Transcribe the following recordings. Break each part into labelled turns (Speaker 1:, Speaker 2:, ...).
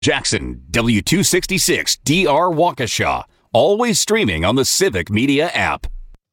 Speaker 1: Jackson, W266 DR Waukesha. Always streaming on the Civic Media app.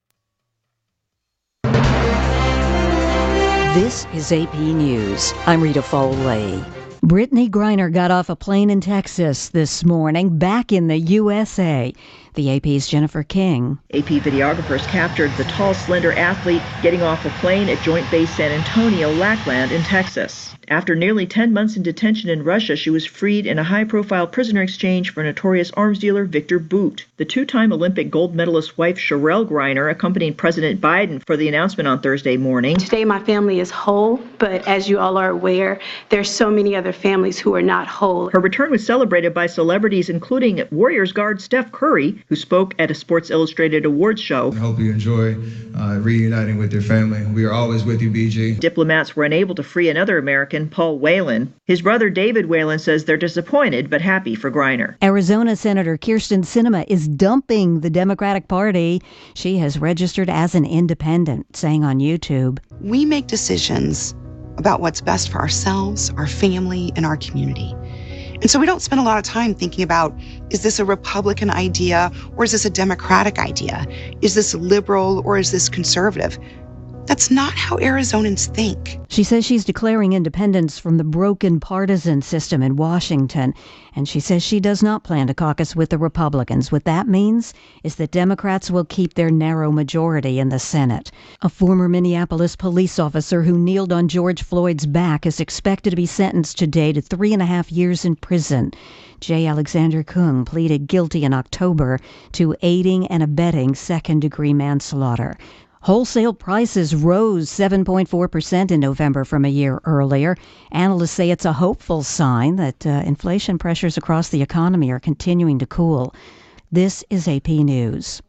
Speaker 2: This is AP News. I'm Rita Foley. Brittany Griner got off a plane in Texas this morning, back in the USA. The AP's Jennifer King.
Speaker 3: AP videographers captured the tall, slender athlete getting off a plane at Joint Base San Antonio, Lackland in Texas. After nearly 10 months in detention in Russia, she was freed in a high-profile prisoner exchange for notorious arms dealer Victor Bout. The two-time Olympic gold medalist wife Cherelle Griner accompanied President Biden for the announcement on Thursday morning.
Speaker 4: Today my family is whole, but as you all are aware, there's so many other families who are not whole.
Speaker 3: Her return was celebrated by celebrities including Warriors guard Steph Curry, who spoke at a Sports Illustrated Awards show.
Speaker 5: I hope you enjoy reuniting with your family. We are always with you, BG.
Speaker 3: Diplomats were unable to free another American, Paul Whelan. His brother David Whelan says they're disappointed but happy for Griner.
Speaker 2: Arizona Senator Kyrsten Sinema is dumping the Democratic Party. She has registered as an independent, saying on YouTube,
Speaker 6: "We make decisions about what's best for ourselves, our family, and our community. And so we don't spend a lot of time thinking about, is this a Republican idea or is this a Democratic idea? Is this liberal or is this conservative?" That's not how Arizonans think.
Speaker 2: She says she's declaring independence from the broken partisan system in Washington, and she says she does not plan to caucus with the Republicans. What that means is that Democrats will keep their narrow majority in the Senate. A former Minneapolis police officer who kneeled on George Floyd's back is expected to be sentenced today to 3.5 years in prison. J. Alexander Kung pleaded guilty in October to aiding and abetting second-degree manslaughter. Wholesale prices rose 7.4% in November from a year earlier. Analysts say it's a hopeful sign that inflation pressures across the economy are continuing to cool. This is AP News.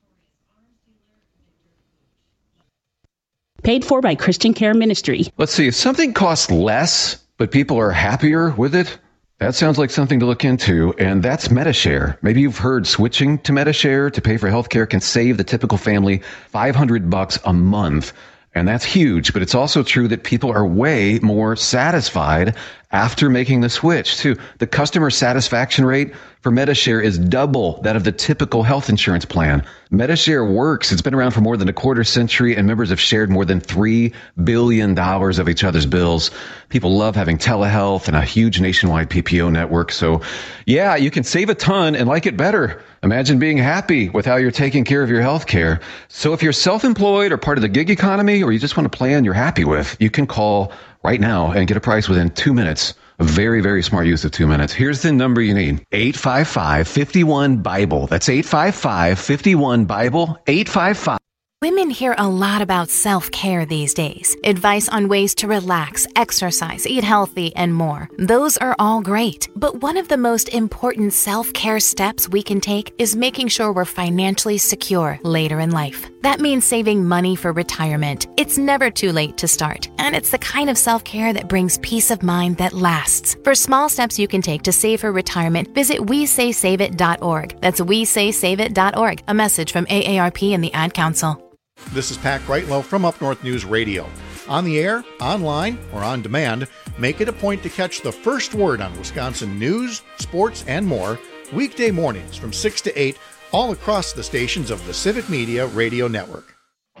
Speaker 7: Paid for by Christian Care Ministry.
Speaker 8: Let's see, if something costs less, but people are happier with it, that sounds like something to look into, and that's Medi-Share. Maybe you've heard switching to Medi-Share to pay for healthcare can save the typical family $500 a month. And that's huge, but it's also true that people are way more satisfied after making the switch, too. The customer satisfaction rate for Medi-Share is double that of the typical health insurance plan. Medi-Share works. It's been around for more than a quarter century, and members have shared more than $3 billion of each other's bills. People love having telehealth and a huge nationwide PPO network. So, yeah, you can save a ton and like it better. Imagine being happy with how you're taking care of your health care. So if you're self-employed or part of the gig economy, or you just want a plan you're happy with, you can call right now and get a price within 2 minutes. A very, very smart use of 2 minutes. Here's the number you need. 855-51-BIBLE. That's 855-51-BIBLE. 855.
Speaker 9: Women hear a lot about self-care these days. Advice on ways to relax, exercise, eat healthy, and more. Those are all great. But one of the most important self-care steps we can take is making sure we're financially secure later in life. That means saving money for retirement. It's never too late to start. And it's the kind of self-care that brings peace of mind that lasts. For small steps you can take to save for retirement, visit WeSaySaveIt.org. That's WeSaySaveIt.org. A message from AARP and the Ad Council.
Speaker 10: This is Pat Greitlow from Up North News Radio. On the air, online, or on demand, make it a point to catch the first word on Wisconsin news, sports, and more weekday mornings from 6 to 8 all across the stations of the Civic Media Radio Network.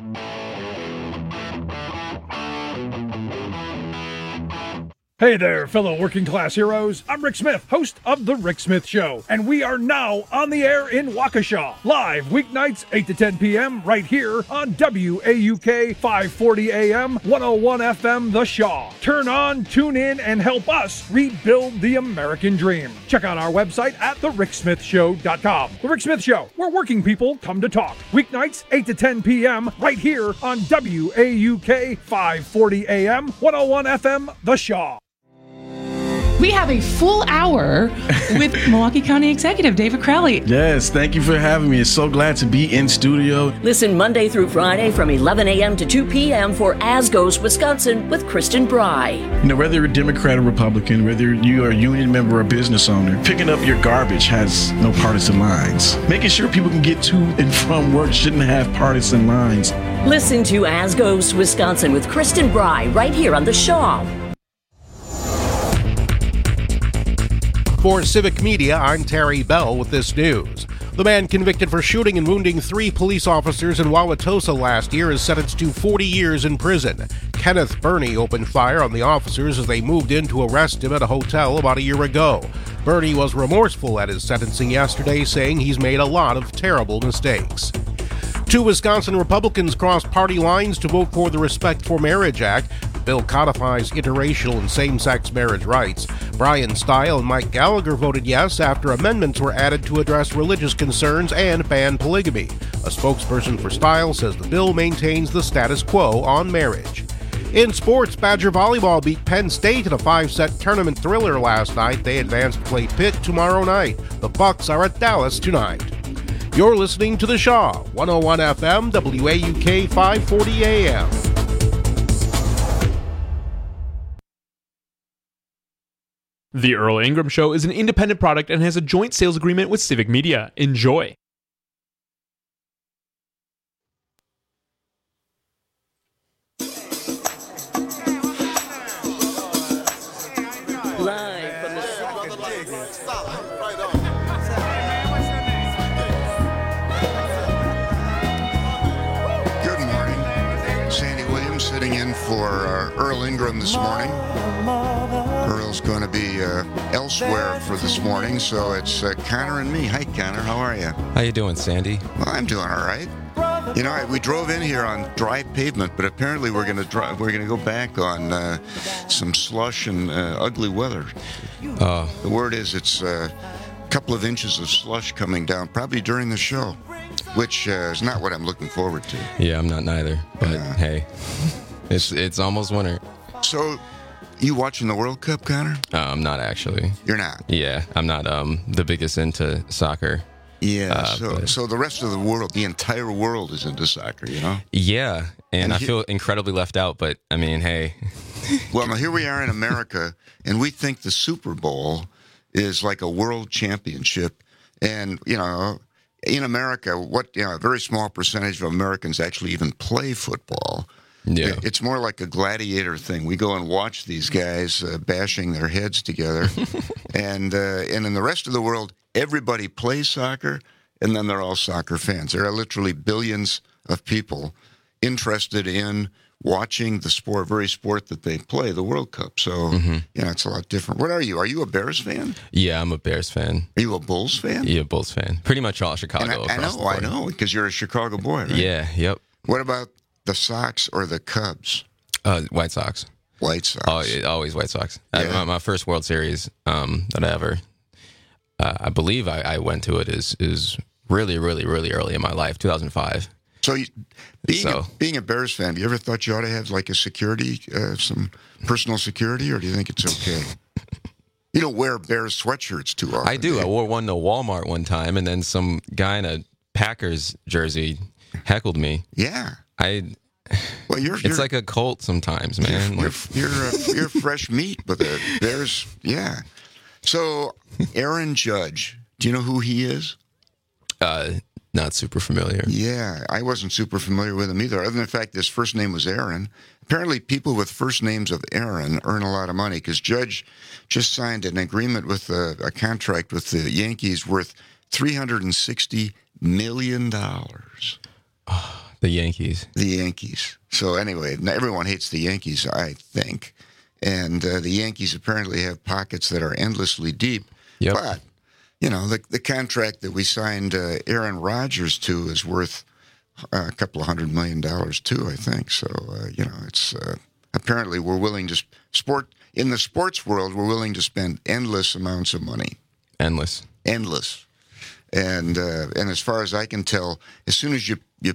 Speaker 11: Hey there, fellow working class heroes. I'm Rick Smith, host of The Rick Smith Show, and we are now on the air in Waukesha, live weeknights 8 to 10 p.m. right here on WAUK 540 AM, 101 FM The Shaw. Turn on, tune in, and help us rebuild the American dream. Check out our website at thericksmithshow.com. The Rick Smith Show, where working people come to talk. Weeknights 8 to 10 p.m. right here on WAUK 540 AM, 101 FM The Shaw.
Speaker 12: We have a full hour with Milwaukee County Executive David Crowley.
Speaker 13: Yes, thank you for having me. It's so glad to be in studio.
Speaker 14: Listen Monday through Friday from 11 a.m. to 2 p.m. for As Goes Wisconsin with Kristen Bry.
Speaker 13: You know, whether you're a Democrat or Republican, whether you are a union member or a business owner, picking up your garbage has no partisan lines. Making sure people can get to and from work shouldn't have partisan lines.
Speaker 14: Listen to As Goes Wisconsin with Kristen Bry right here on The Shaw.
Speaker 15: For Civic Media, I'm Terry Bell with this news. The man convicted for shooting and wounding 3 police officers in Wauwatosa last year is sentenced to 40 years in prison. Kenneth Burney opened fire on the officers as they moved in to arrest him at a hotel about a year ago. Burney was remorseful at his sentencing yesterday, saying he's made a lot of terrible mistakes. 2 Wisconsin Republicans crossed party lines to vote for the Respect for Marriage Act. The bill codifies interracial and same-sex marriage rights. Brian Stile and Mike Gallagher voted yes after amendments were added to address religious concerns and ban polygamy. A spokesperson for Stile says the bill maintains the status quo on marriage. In sports, Badger Volleyball beat Penn State in a 5-set tournament thriller last night. They advance to play Pitt tomorrow night. The Bucks are at Dallas tonight. You're listening to The Shaw, 101 FM, WAUK 540 AM.
Speaker 16: The Earl Ingram Show is an independent product and has a joint sales agreement with Civic Media. Enjoy.
Speaker 14: Live from the
Speaker 17: Good morning. Sandy Williams sitting in for Earl Ingram this morning. Earl's going to be elsewhere for this morning, so it's Connor and me. Hi, Connor. How are you?
Speaker 18: How you doing, Sandy?
Speaker 17: Well, I'm doing all right. You know, we drove in here on dry pavement, but apparently we're going to go back on some slush and ugly weather. The word is it's a couple of inches of slush coming down, probably during the show, which is not what I'm looking forward to.
Speaker 18: Yeah, I'm not neither. But hey, it's almost winter.
Speaker 17: So, you watching the World Cup, Connor?
Speaker 18: I'm not actually.
Speaker 17: You're not?
Speaker 18: Yeah, I'm not the biggest into soccer.
Speaker 17: Yeah, so the rest of the world, the entire world is into soccer, you know?
Speaker 18: Yeah, and I feel incredibly left out, but I mean, hey.
Speaker 17: Well, now here we are in America, and we think the Super Bowl is like a world championship. And, you know, in America, a very small percentage of Americans actually even play football.
Speaker 18: Yeah.
Speaker 17: It's more like a gladiator thing. We go and watch these guys bashing their heads together. and in the rest of the world, everybody plays soccer, and then they're all soccer fans. There are literally billions of people interested in watching the very sport that they play, the World Cup. So, it's a lot different. What are you? Are you a Bears fan?
Speaker 18: Yeah, I'm a Bears fan.
Speaker 17: Are you a Bulls fan?
Speaker 18: Yeah, Bulls fan. Pretty much all Chicago.
Speaker 17: I know, because you're a Chicago boy, right?
Speaker 18: Yeah, yep.
Speaker 17: What about the Sox or the Cubs?
Speaker 18: White Sox.
Speaker 17: White Sox.
Speaker 18: Always White Sox.
Speaker 17: Yeah.
Speaker 18: My first World Series that I ever, I believe I went to it is really, really, really early in my life, 2005.
Speaker 17: So, being a Bears fan, have you ever thought you ought to have like a security, some personal security, or do you think it's okay? You don't wear Bears sweatshirts too often.
Speaker 18: I do. I wore one to Walmart one time, and then some guy in a Packers jersey heckled me.
Speaker 17: Yeah. Well,
Speaker 18: it's like a cult sometimes, man.
Speaker 17: You're fresh meat with the Bears. Yeah. So, Aaron Judge, do you know who he is?
Speaker 18: Not super familiar.
Speaker 17: Yeah, I wasn't super familiar with him either, other than the fact his first name was Aaron. Apparently, people with first names of Aaron earn a lot of money, because Judge just signed an agreement with a contract with the Yankees worth $360 million.
Speaker 18: Oh, the Yankees.
Speaker 17: The Yankees. So anyway, everyone hates the Yankees, I think. And the Yankees apparently have pockets that are endlessly deep.
Speaker 18: Yep.
Speaker 17: But, the contract that we signed Aaron Rodgers to is worth a couple of $100 million too, I think. So, it's apparently we're willing to in the sports world, we're willing to spend endless amounts of money.
Speaker 18: Endless.
Speaker 17: And as far as I can tell, as soon as you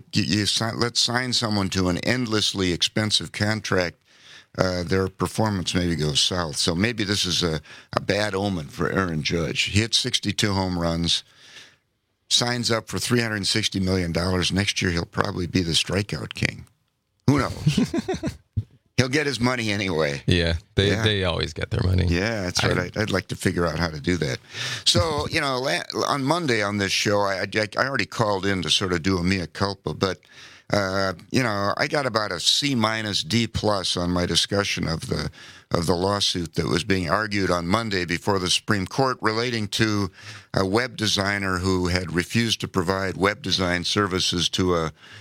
Speaker 17: sign someone to an endlessly expensive contract, their performance maybe goes south. So maybe this is a bad omen for Aaron Judge. He hit 62 home runs, signs up for $360 million. Next year, he'll probably be the strikeout king. Who knows? He'll get his money anyway.
Speaker 18: Yeah, they always get their money.
Speaker 17: Yeah, that's right. I'd like to figure out how to do that. So, on Monday on this show, I already called in to sort of do a mea culpa, but I got about a C- D+ on my discussion of the lawsuit that was being argued on Monday before the Supreme Court relating to a web designer who had refused to provide web design services to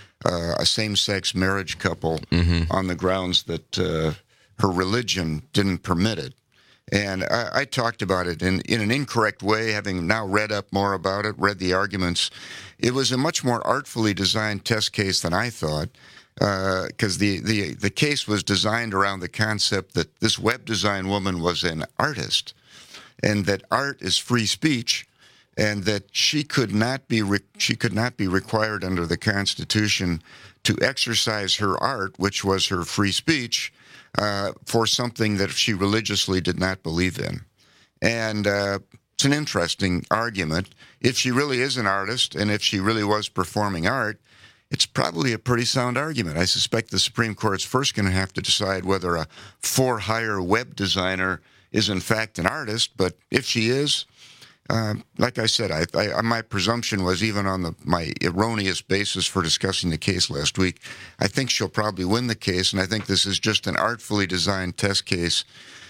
Speaker 17: a same-sex marriage couple on the grounds that her religion didn't permit it. And I talked about it in an incorrect way, having now read up more about it, read the arguments. It was a much more artfully designed test case than I thought, because the case was designed around the concept that this web design woman was an artist, and that art is free speech, and that she could not be required under the Constitution to exercise her art, which was her free speech, for something that she religiously did not believe in. And it's an interesting argument. If she really is an artist, and if she really was performing art, it's probably a pretty sound argument. I suspect the Supreme Court's first going to have to decide whether a for-hire web designer is in fact an artist, but if she is, like I said, my presumption was, even on my erroneous basis for discussing the case last week, I think she'll probably win the case, and I think this is just an artfully designed test case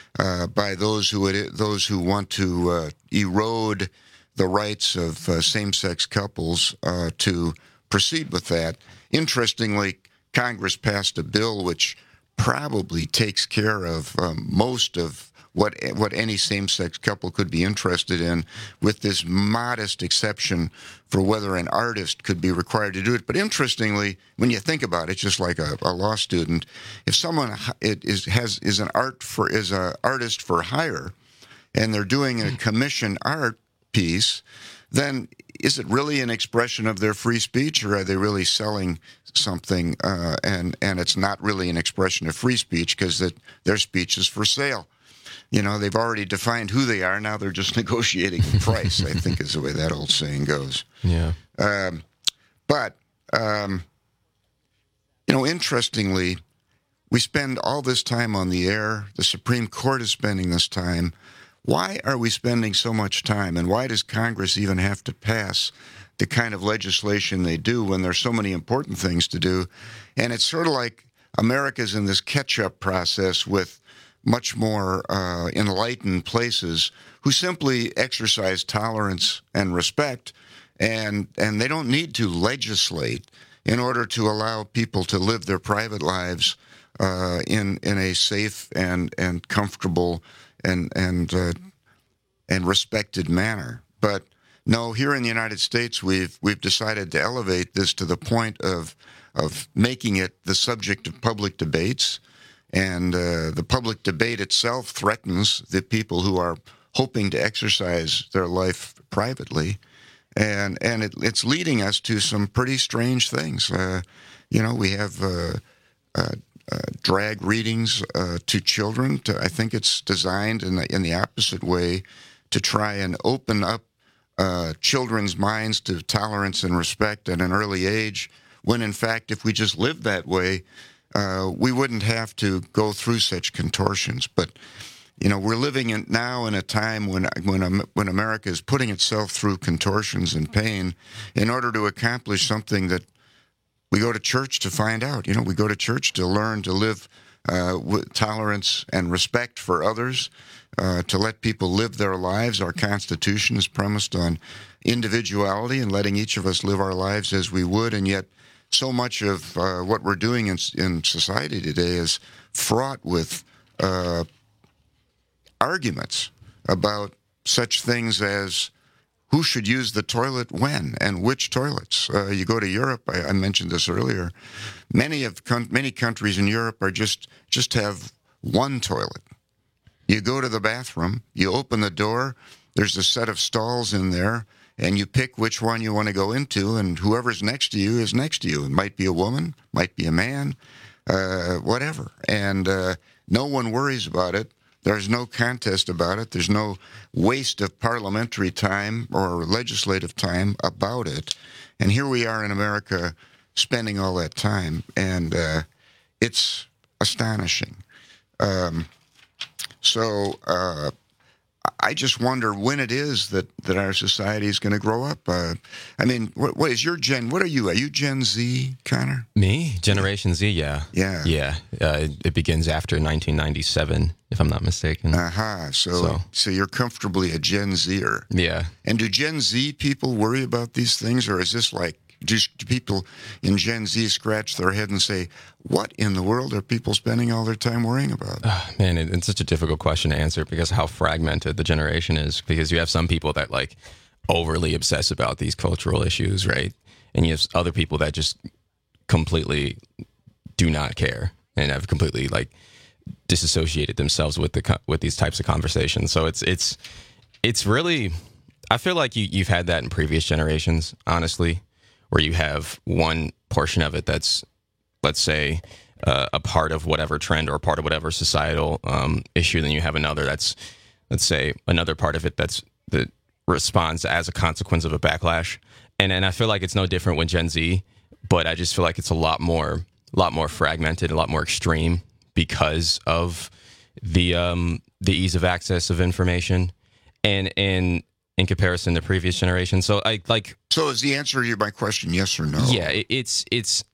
Speaker 17: by those who want to erode the rights of same-sex couples to proceed with that. Interestingly, Congress passed a bill which probably takes care of most of what any same-sex couple could be interested in, with this modest exception for whether an artist could be required to do it. But interestingly, when you think about it, just like a law student, if someone is an artist for hire, and they're doing a commission art piece, then is it really an expression of their free speech, or are they really selling something and it's not really an expression of free speech because their speech is for sale? They've already defined who they are. Now they're just negotiating the price, I think is the way that old saying goes.
Speaker 18: Yeah.
Speaker 17: Interestingly, we spend all this time on the air. The Supreme Court is spending this time. Why are we spending so much time, and why does Congress even have to pass the kind of legislation they do when there's so many important things to do? And it's sort of like America's in this catch-up process with much more enlightened places who simply exercise tolerance and respect, and they don't need to legislate in order to allow people to live their private lives in a safe and comfortable and respected manner. But no, here in the United States, we've decided to elevate this to the point of making it the subject of public debates. And the public debate itself threatens the people who are hoping to exercise their life privately. And it's leading us to some pretty strange things. We have drag readings to children. I think it's designed in the opposite way to try and open up children's minds to tolerance and respect at an early age, when in fact, if we just lived that way, we wouldn't have to go through such contortions. But we're living now in a time when America is putting itself through contortions and pain in order to accomplish something that we go to church to find out. We go to church to learn to live with tolerance and respect for others, to let people live their lives. Our Constitution is premised on individuality and letting each of us live our lives as we would, and yet so much of what we're doing in society today is fraught with arguments about such things as who should use the toilet when and which toilets. You go to Europe, I mentioned this earlier, many countries in Europe are just have one toilet. You go to the bathroom, you open the door, there's a set of stalls in there, and you pick which one you want to go into, and whoever's next to you is next to you. It might be a woman, might be a man, whatever. And no one worries about it. There's no contest about it. There's no waste of parliamentary time or legislative time about it. And here we are in America spending all that time, and it's astonishing. I just wonder when it is that our society is going to grow up. I mean, what is your gen? What are you? Are you Gen Z, Connor?
Speaker 18: Me? Generation Z, yeah.
Speaker 17: Yeah.
Speaker 18: It begins after 1997, if I'm not mistaken.
Speaker 17: So you're comfortably a Gen Zer.
Speaker 18: Yeah.
Speaker 17: And do Gen Z people worry about these things, or is this like, do people in Gen Z scratch their head and say, what in the world are people spending all their time worrying about?
Speaker 18: Man, it's such a difficult question to answer because of how fragmented the generation is. Because you have some people that like overly obsess about these cultural issues, right? And you have other people that just completely do not care and have completely like disassociated themselves with these types of conversations. So it's really, I feel like you've had that in previous generations, honestly, where you have one portion of it that's, let's say, a part of whatever trend or part of whatever societal issue, then you have another that's, let's say, another part of it that responds as a consequence of a backlash. And I feel like it's no different with Gen Z, but I just feel like it's a lot more fragmented, a lot more extreme because of the ease of access of information and in comparison to previous generations. So So is the answer to my question yes or no? Yeah, it's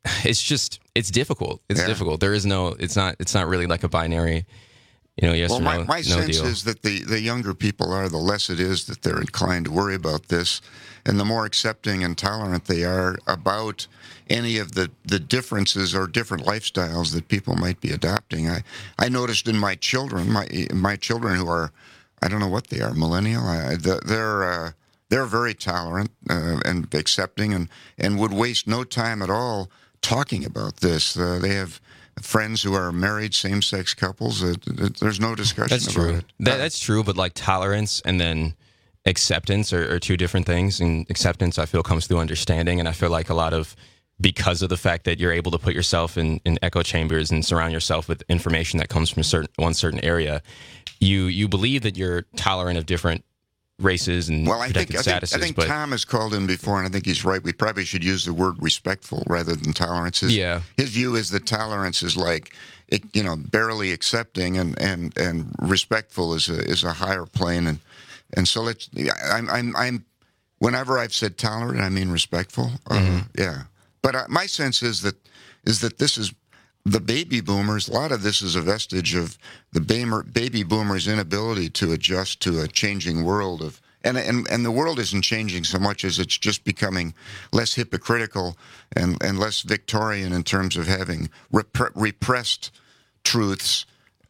Speaker 18: difficult. It's difficult. There is no. It's not really like a binary. Yes or no.
Speaker 17: My sense is that the younger people are, the less it is that they're inclined to worry about this, and the more accepting and tolerant they are about any of the differences or different lifestyles that people might be adopting. I noticed in my children, my children who are, I don't know what they are, millennial. They're very tolerant and accepting, and would waste no time at all talking about this. They have friends who are married same-sex couples. There's no discussion about it.
Speaker 18: That's true, but like tolerance and then acceptance are two different things. And acceptance, I feel, comes through understanding. And I feel like because of the fact that you're able to put yourself in echo chambers and surround yourself with information that comes from one certain area, you believe that you're tolerant of different races and protected statuses.
Speaker 17: I think Tom has called in before, and I think he's right. We probably should use the word respectful rather than tolerance. His view is that tolerance is like, barely accepting, and respectful is a higher plane. And so I'm whenever I've said tolerant, I mean respectful. Yeah. But my sense is that this is the baby boomers. A lot of this is a vestige of the baby boomers' inability to adjust to a changing world and the world isn't changing so much as it's just becoming less hypocritical and less Victorian in terms of having repressed truths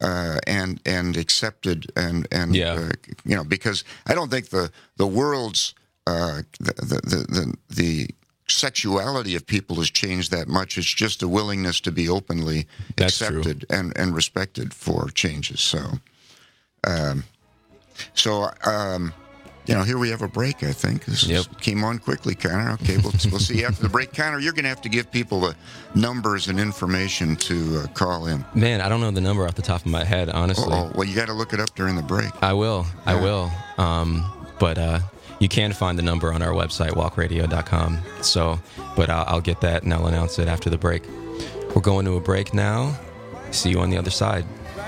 Speaker 17: and accepted because I don't think the world's the sexuality of people has changed that much. It's just a willingness to be openly accepted and respected for changes. Here we have a break, I think. This came on quickly, Connor. Okay, we'll see you after the break. Connor, you're going to have to give people the numbers and information to call in.
Speaker 18: Man, I don't know the number off the top of my head, honestly.
Speaker 17: Well, you got to look it up during the break.
Speaker 18: I will. But you can find the number on our website, walkradio.com. But I'll get that and I'll announce it after the break. We're going to a break now. See you on the other side.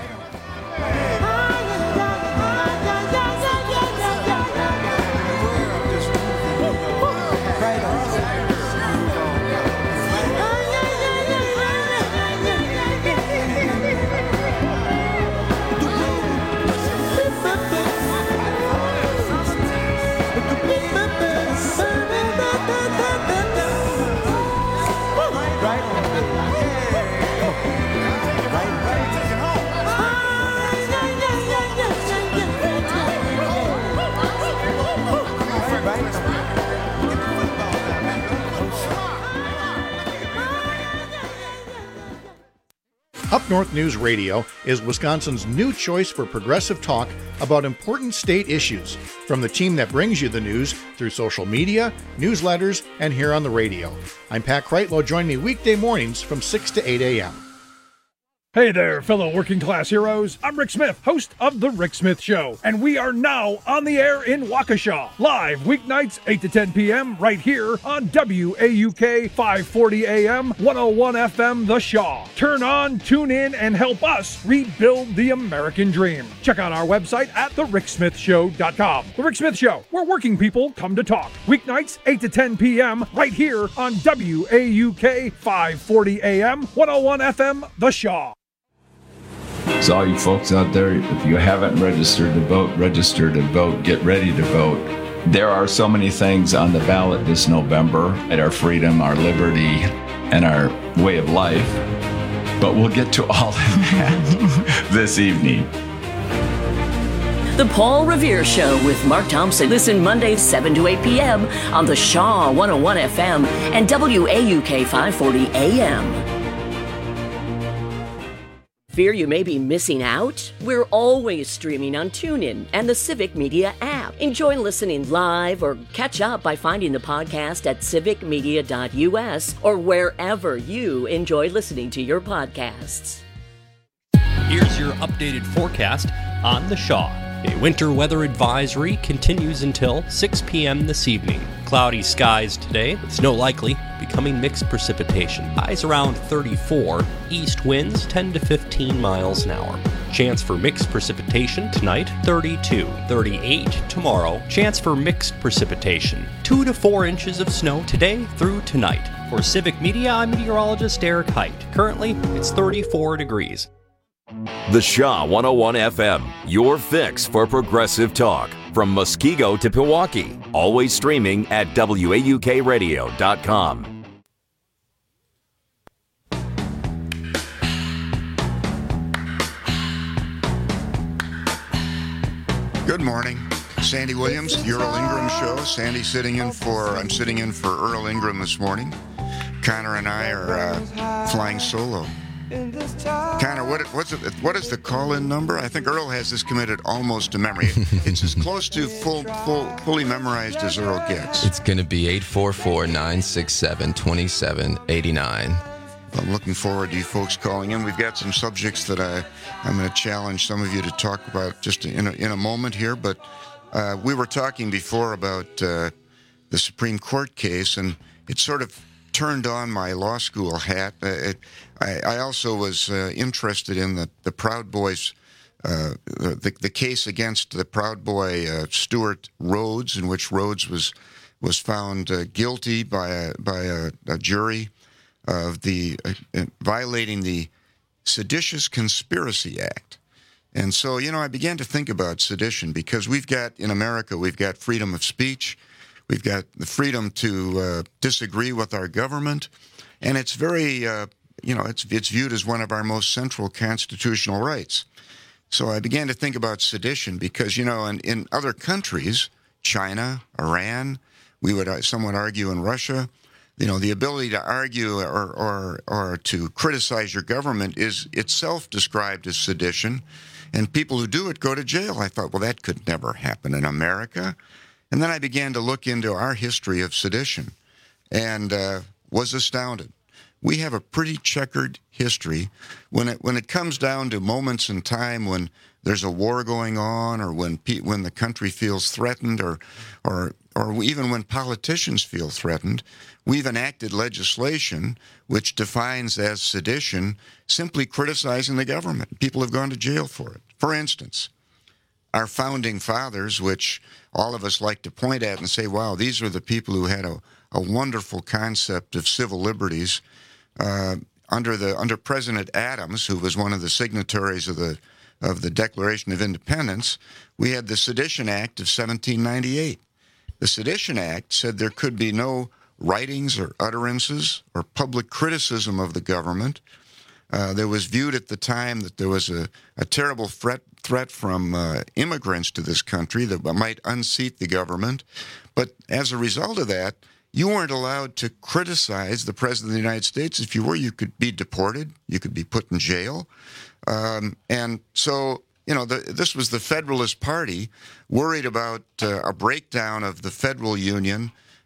Speaker 10: Up North News Radio is Wisconsin's new choice for progressive talk about important state issues, from the team that brings you the news through social media, newsletters, and here on the radio. I'm Pat Kreitlow. Join me weekday mornings from 6 to 8 a.m.
Speaker 11: Hey there, fellow working class heroes. I'm Rick Smith, host of The Rick Smith Show, and we are now on the air in Waukesha, live weeknights 8 to 10 p.m. right here on WAUK 540 AM, 101 FM The Shaw. Turn on, tune in, and help us rebuild the American dream. Check out our website at thericksmithshow.com. The Rick Smith Show, where working people come to talk. Weeknights 8 to 10 p.m. right here on WAUK 540 AM, 101 FM The Shaw.
Speaker 19: So all you folks out there, if you haven't registered to vote, register to vote, get ready to vote. There are so many things on the ballot this November at our freedom, our liberty, and our way of life. But we'll get to all of that this evening.
Speaker 14: The Paul Revere Show with Mark Thompson. Listen Mondays 7 to 8 p.m. on the Shaw 101 FM and WAUK 540 AM. Fear you may be missing out? We're always streaming on TuneIn and the Civic Media app. Enjoy listening live or catch up by finding the podcast at civicmedia.us or wherever you enjoy listening to your podcasts.
Speaker 20: Here's your updated forecast on the Shaw. A winter weather advisory continues until 6 p.m. this evening. Cloudy skies today, with snow likely, becoming mixed precipitation. Highs around 34, east winds 10 to 15 miles an hour. Chance for mixed precipitation tonight, 32. 38 tomorrow. Chance for mixed precipitation, 2 to 4 inches of snow today through tonight. For Civic Media, I'm meteorologist Eric Height. Currently, it's 34 degrees.
Speaker 1: The Shaw 101 FM, your fix for progressive talk. From Muskego to Pewaukee, always streaming at WAUKradio.com.
Speaker 17: Good morning. Sandy Williams, the Earl Ingram Show. Sandy I'm sitting in for Earl Ingram this morning. Connor and I are flying solo. Connor, what is the call-in number? I think Earl has this committed almost to memory. It's as close to fully memorized as Earl gets.
Speaker 18: It's going to be 844-967-2789.
Speaker 17: I'm looking forward to you folks calling in. We've got some subjects that I'm going to challenge some of you to talk about just in a moment here. But we were talking before about the Supreme Court case, and it sort of turned on my law school hat. I also was interested in the Proud Boys, the case against the Proud Boy Stuart Rhodes, in which Rhodes was found guilty by a jury of violating the Seditious Conspiracy Act. And so, I began to think about sedition because in America, we've got freedom of speech. We've got the freedom to disagree with our government, and it's very, it's viewed as one of our most central constitutional rights. So I began to think about sedition because, in other countries, China, Iran, some would argue in Russia, the ability to argue or to criticize your government is itself described as sedition, and people who do it go to jail. I thought, well, that could never happen in America. And then I began to look into our history of sedition and was astounded. We have a pretty checkered history when it comes down to moments in time when there's a war going on, or when the country feels threatened, or even when politicians feel threatened. We've enacted legislation which defines as sedition simply criticizing the government. People have gone to jail for it. For instance, our founding fathers, which all of us like to point at and say, wow, these are the people who had a wonderful concept of civil liberties. Under President Adams, who was one of the signatories of the Declaration of Independence, we had the Sedition Act of 1798. The Sedition Act said there could be no writings or utterances or public criticism of the government. There was viewed at the time that there was a terrible threat from immigrants to this country that might unseat the government. But as a result of that, you weren't allowed to criticize the President of the United States. If you were, you could be deported. You could be put in jail. And so, this was the Federalist Party worried about a breakdown of the federal union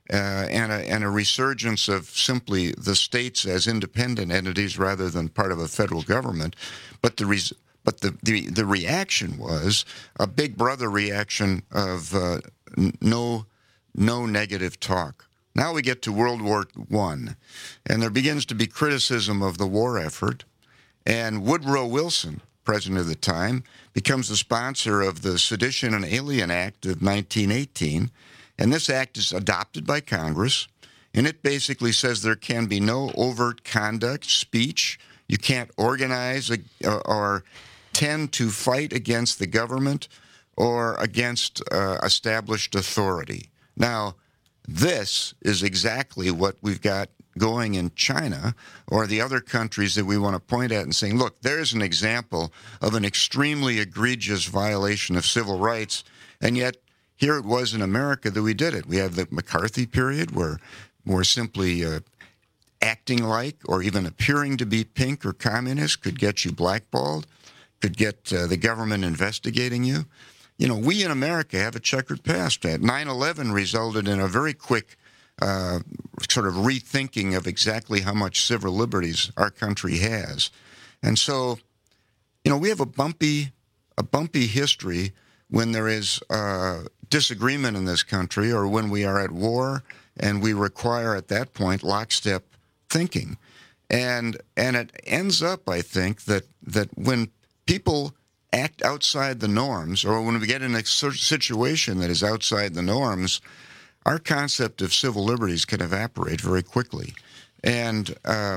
Speaker 17: and a resurgence of simply the states as independent entities rather than part of a federal government. But the reaction was a Big Brother reaction of no negative talk. Now we get to World War I, and there begins to be criticism of the war effort, and Woodrow Wilson, president of the time, becomes the sponsor of the Sedition and Alien Act of 1918, and this act is adopted by Congress, and it basically says there can be no overt conduct, speech. You can't organize or tend to fight against the government or against established authority. Now, this is exactly what we've got going in China or the other countries that we want to point at and saying, look, there's an example of an extremely egregious violation of civil rights, and yet here it was in America that we did it. We have the McCarthy period where more simply acting like or even appearing to be pink or communist could get you blackballed, could get the government investigating you. You know, we in America have a checkered past. 9/11 resulted in a very quick sort of rethinking of exactly how much civil liberties our country has. And so, you know, we have a bumpy history when there is disagreement in this country or when we are at war, and we require at that point lockstep thinking. And it ends up, I think, that when people act outside the norms, or when we get in a situation that is outside the norms, our concept of civil liberties can evaporate very quickly. And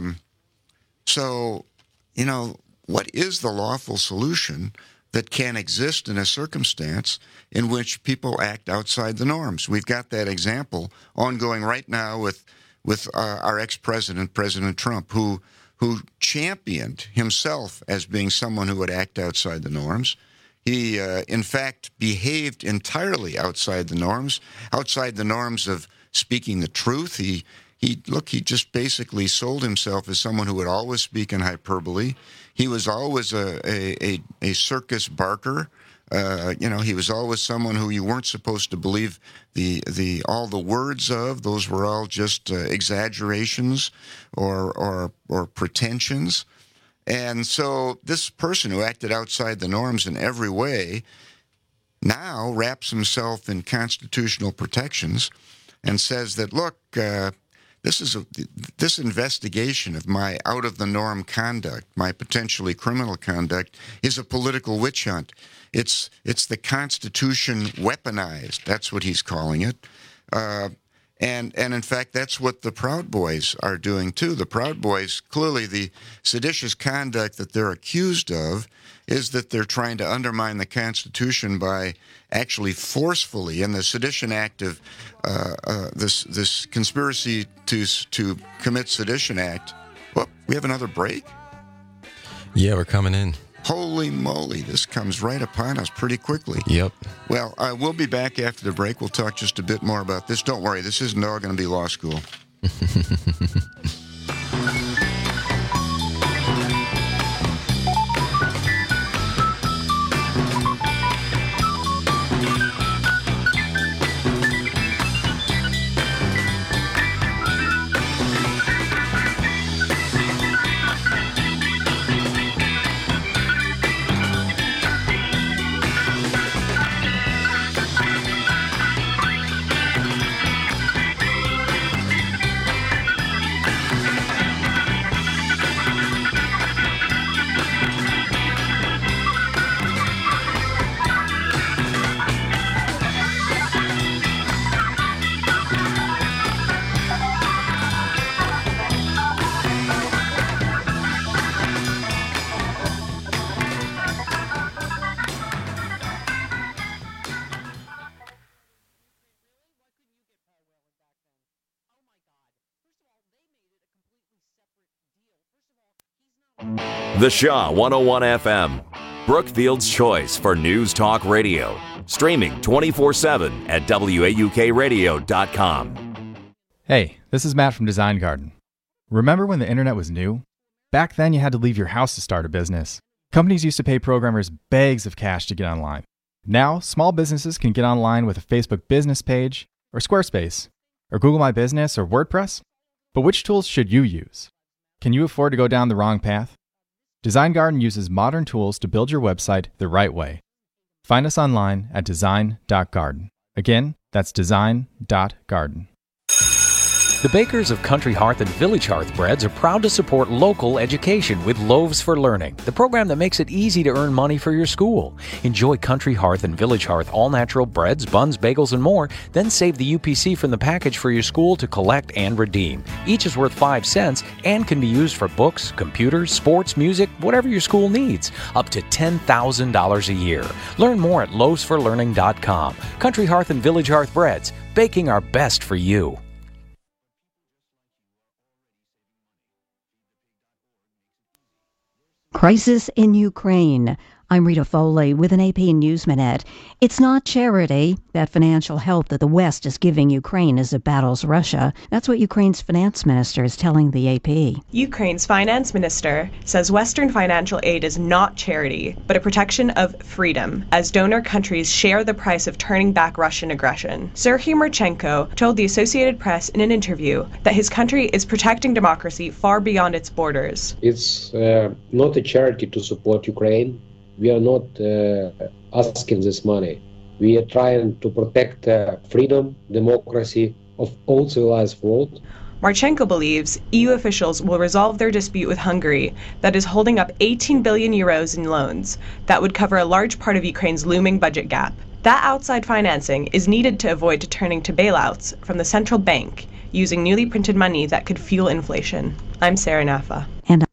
Speaker 17: so, you know, what is the lawful solution that can exist in a circumstance in which people act outside the norms? We've got that example ongoing right now with our ex-president, President Trump, who championed himself as being someone who would act outside the norms. He, in fact, behaved entirely outside the norms of speaking the truth. He just basically sold himself as someone who would always speak in hyperbole. He was always a circus barker. You know, he was always someone who you weren't supposed to believe all the words of. Those were all just exaggerations or pretensions. And so this person who acted outside the norms in every way now wraps himself in constitutional protections and says that, look, this investigation of my out-of-the-norm conduct, my potentially criminal conduct, is a political witch hunt. It's the Constitution weaponized. That's what he's calling it. And in fact, that's what the Proud Boys are doing, too. The Proud Boys, clearly the seditious conduct that they're accused of is that they're trying to undermine the Constitution by actually forcefully, in the Sedition Act of this conspiracy to commit sedition act. Well, we have another break?
Speaker 18: Yeah, we're coming in.
Speaker 17: Holy moly, this comes right upon us pretty quickly.
Speaker 18: Yep.
Speaker 17: Well, we'll be back after the break. We'll talk just a bit more about this. Don't worry, this isn't all going to be law school.
Speaker 1: The Shaw 101 FM, Brookfield's choice for news talk radio. Streaming 24/7 at WAUKradio.com.
Speaker 21: Hey, this is Matt from Design Garden. Remember when the internet was new? Back then you had to leave your house to start a business. Companies used to pay programmers bags of cash to get online. Now, small businesses can get online with a Facebook business page or Squarespace. or Google My Business, or WordPress? But which tools should you use? Can you afford to go down the wrong path? Design Garden uses modern tools to build your website the right way. Find us online at design.garden. Again, that's design.garden.
Speaker 4: The bakers of Country Hearth and Village Hearth Breads are proud to support local education with Loaves for Learning, the program that makes it easy to earn money for your school. Enjoy Country Hearth and Village Hearth all-natural breads, buns, bagels, and more, then save the UPC from the package for your school to collect and redeem. Each is worth 5 cents and can be used for books, computers, sports, music, whatever your school needs, up to $10,000 a year. Learn more at loavesforlearning.com. Country Hearth and Village Hearth Breads, baking our best for you.
Speaker 2: Crisis in Ukraine. I'm Rita Foley with an AP News Minute. It's not charity. That financial help that the West is giving Ukraine as it battles Russia. That's what Ukraine's finance minister is telling the AP.
Speaker 22: Ukraine's finance minister says Western financial aid is not charity, but a protection of freedom, as donor countries share the price of turning back Russian aggression. Serhiy Marchenko told the Associated Press in an interview that his country is protecting democracy far beyond its borders.
Speaker 23: It's not a charity to support Ukraine. We are not asking this money. We are trying to protect freedom, democracy of all civilized world.
Speaker 22: Marchenko believes EU officials will resolve their dispute with Hungary that is holding up 18 billion euros in loans that would cover a large part of Ukraine's looming budget gap. That outside financing is needed to avoid turning to bailouts from the central bank using newly printed money that could fuel inflation. I'm Sarah Naffa.
Speaker 2: And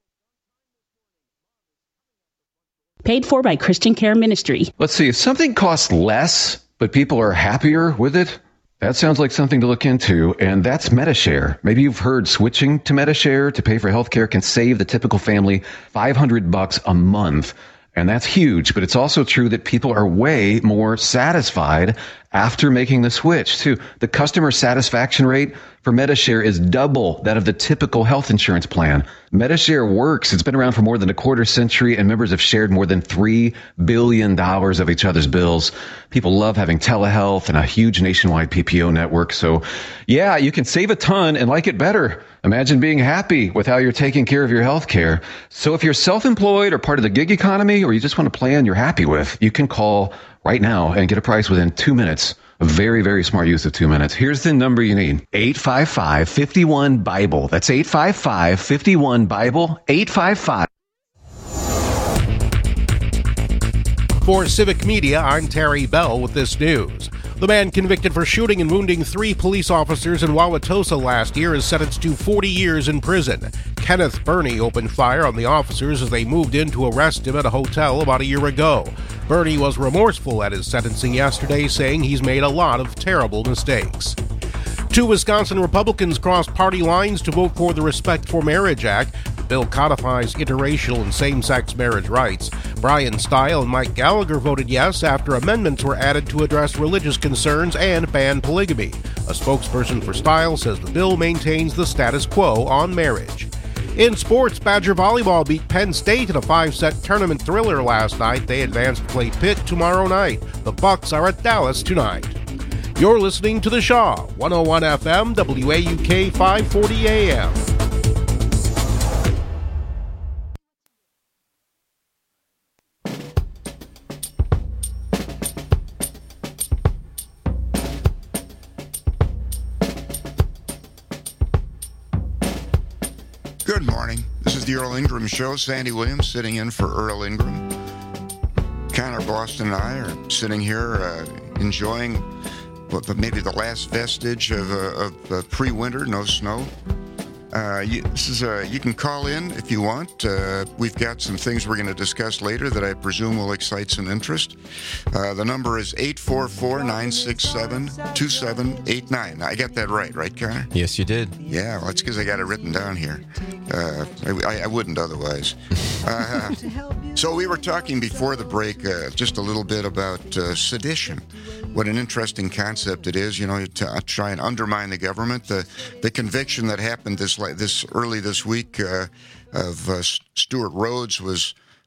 Speaker 7: Paid for by Christian Care Ministry.
Speaker 8: Let's see, if something costs less, but people are happier with it, that sounds like something to look into, and that's Medi-Share. Maybe you've heard switching to Medi-Share to pay for healthcare can save the typical family $500 a month. And that's huge, but it's also true that people are way more satisfied after making the switch, too. The customer satisfaction rate for Medi-Share is double that of the typical health insurance plan. Medi-Share works. It's been around for more than a quarter century, and members have shared more than $3 billion of each other's bills. People love having telehealth and a huge nationwide PPO network. So, yeah, you can save a ton and like it better. Imagine being happy with how you're taking care of your health care. So if you're self-employed or part of the gig economy, or you just want a plan you're happy with, you can call right now and get a price within 2 minutes. A very, very smart use of 2 minutes. Here's the number you need. 855-51-BIBLE. That's 855-51-BIBLE. 855.
Speaker 15: For Civic Media, I'm Terry Bell with this news. The man convicted for shooting and wounding 3 police officers in Wauwatosa last year is sentenced to 40 years in prison. Kenneth Burney opened fire on the officers as they moved in to arrest him at a hotel about a year ago. Burney was remorseful at his sentencing yesterday, saying he's made a lot of terrible mistakes. 2 Wisconsin Republicans crossed party lines to vote for the Respect for Marriage Act. The bill codifies interracial and same-sex marriage rights. Brian Stile and Mike Gallagher voted yes after amendments were added to address religious concerns and ban polygamy. A spokesperson for Stile says the bill maintains the status quo on marriage. In sports, Badger Volleyball beat Penn State in a 5-set tournament thriller last night. They advance to play Pitt tomorrow night. The Bucks are at Dallas tonight. You're listening to The Shaw, 101 FM, WAUK 540 AM.
Speaker 17: Good morning. This is the Earl Ingram Show. Sandy Williams sitting in for Earl Ingram. Connor Boston and I are sitting here enjoying maybe the last vestige of pre-winter, no snow. You can call in if you want. We've got some things we're going to discuss later that I presume will excite some interest. The number is 844-967-2789. I got that right, Connor?
Speaker 18: Yes, you did.
Speaker 17: Yeah, well, that's because I got it written down here. I wouldn't otherwise. So we were talking before the break just a little bit about sedition. What an interesting concept it is, to try and undermine the government. The conviction that happened this early this week of Stuart Rhodes was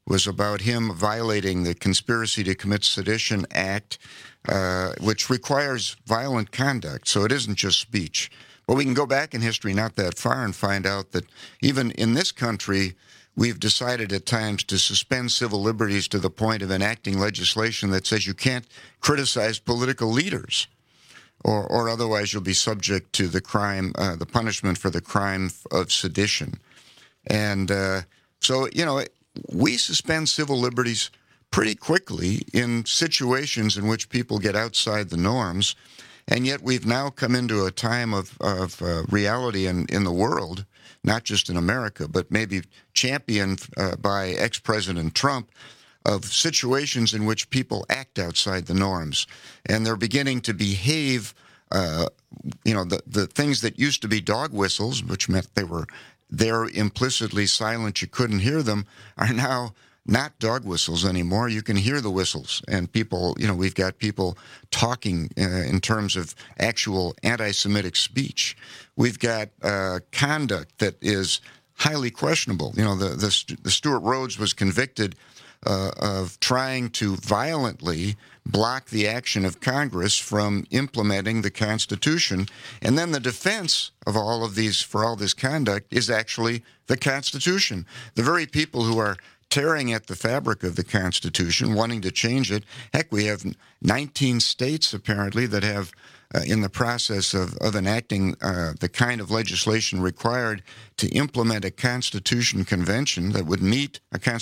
Speaker 17: was about him violating the Conspiracy to Commit Sedition Act, which requires violent conduct. So it isn't just speech. But we can go back in history not that far and find out that even in this country, we've decided at times to suspend civil liberties to the point of enacting legislation that says you can't criticize political leaders, or otherwise you'll be subject to the crime, the punishment for the crime of sedition. And so, we suspend civil liberties pretty quickly in situations in which people get outside the norms. And yet we've now come into a time of reality in the world, not just in America, but maybe championed by ex-President Trump, of situations in which people act outside the norms. And they're beginning to behave, the things that used to be dog whistles, which meant they were there implicitly silent, you couldn't hear them, are now not dog whistles anymore. You can hear the whistles, and people, we've got people talking in terms of actual anti-Semitic speech. We've got conduct that is highly questionable. The Stuart Rhodes was convicted of trying to violently block the action of Congress from implementing the Constitution. And then the defense of all of these, for all this conduct, is actually the Constitution. The very people who are tearing at the fabric of the Constitution, wanting to change it. Heck, we have 19 states, apparently, that have, in the process of enacting the kind of legislation required to implement a constitutional convention that would meet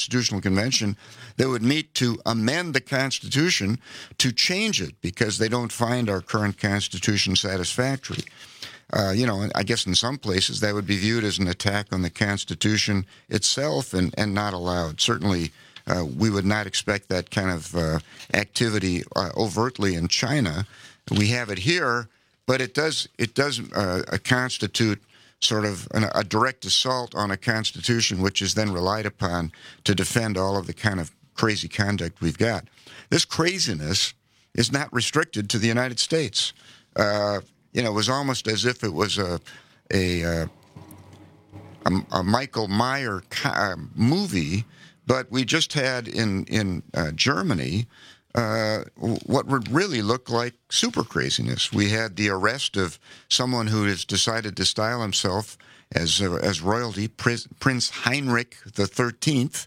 Speaker 17: to amend the Constitution to change it because they don't find our current Constitution satisfactory. I guess in some places that would be viewed as an attack on the Constitution itself and not allowed. Certainly, we would not expect that kind of activity overtly in China. We have it here, but it does constitute sort of a direct assault on a Constitution, which is then relied upon to defend all of the kind of crazy conduct we've got. This craziness is not restricted to the United States. It was almost as if it was a Michael Meyer movie, but we just had in Germany what would really look like super craziness. We had the arrest of someone who has decided to style himself as royalty, Prince Heinrich the 13th.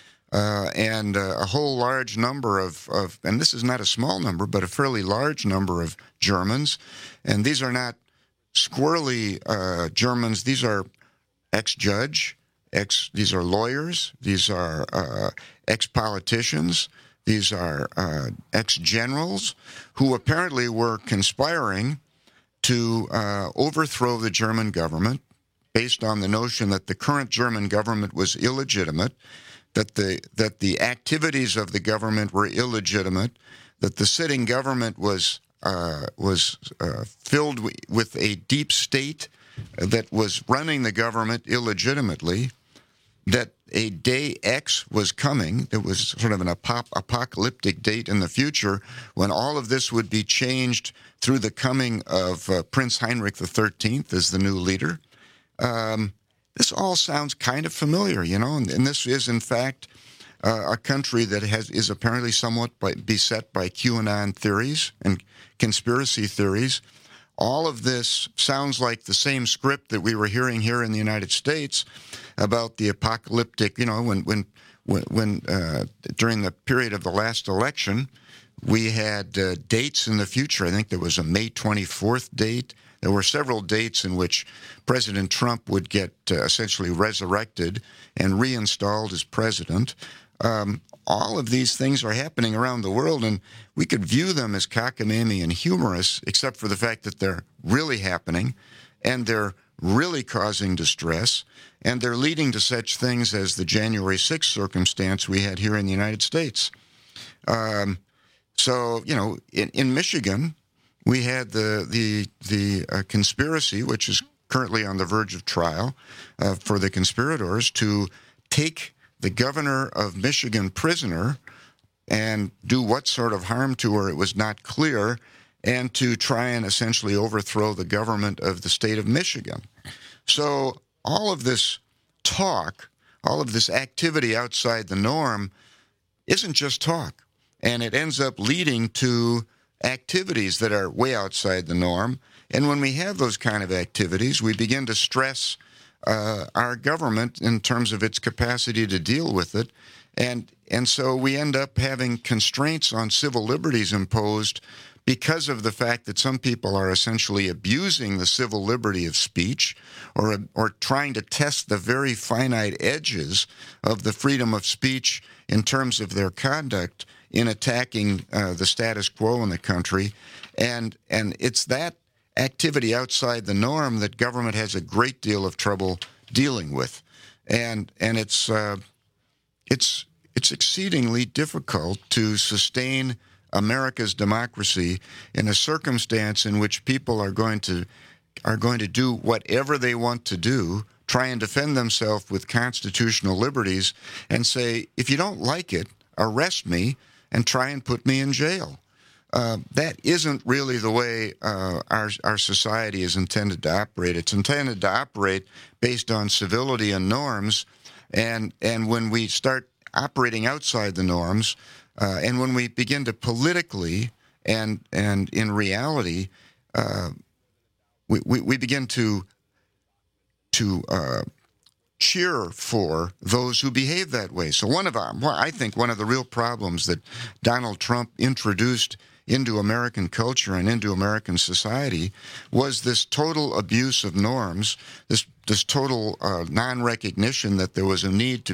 Speaker 17: And a whole large number of, and this is not a small number, but a fairly large number of Germans. And these are not squirrely Germans. These are ex-judge, these are lawyers, these are ex-politicians, these are ex-generals who apparently were conspiring to overthrow the German government based on the notion that the current German government was illegitimate, that the activities of the government were illegitimate, that the sitting government was filled with a deep state that was running the government illegitimately, that a day X was coming, that was sort of an apocalyptic date in the future when all of this would be changed through the coming of Prince Heinrich the 13th as the new leader. This all sounds kind of familiar, and this is, in fact, a country that is apparently somewhat beset by QAnon theories and conspiracy theories. All of this sounds like the same script that we were hearing here in the United States about the apocalyptic, when during the period of the last election, we had dates in the future. I think there was a May 24th date. There were several dates in which President Trump would get essentially resurrected and reinstalled as president. All of these things are happening around the world, and we could view them as cockamamie and humorous, except for the fact that they're really happening, and they're really causing distress, and they're leading to such things as the January 6th circumstance we had here in the United States. So, in Michigan, we had the conspiracy, which is currently on the verge of trial, for the conspirators to take the governor of Michigan prisoner and do what sort of harm to her, it was not clear, and to try and essentially overthrow the government of the state of Michigan. So all of this talk all of this activity outside the norm isn't just talk. And it ends up leading to activities that are way outside the norm. And when we have those kind of activities, we begin to stress our government in terms of its capacity to deal with it. And so we end up having constraints on civil liberties imposed because of the fact that some people are essentially abusing the civil liberty of speech or trying to test the very finite edges of the freedom of speech in terms of their conduct in attacking the status quo in the country. And it's that activity outside the norm that government has a great deal of trouble dealing with. And it's exceedingly difficult to sustain America's democracy in a circumstance in which people are going to do whatever they want to do, try and defend themselves with constitutional liberties, and say, if you don't like it, arrest me and try and put me in jail. That isn't really the way our society is intended to operate. It's intended to operate based on civility and norms, and when we start operating outside the norms, and when we begin to politically and in reality, we begin to cheer for those who behave that way. So I think one of the real problems that Donald Trump introduced into American culture and into American society was this total abuse of norms, this total non-recognition that there was a need to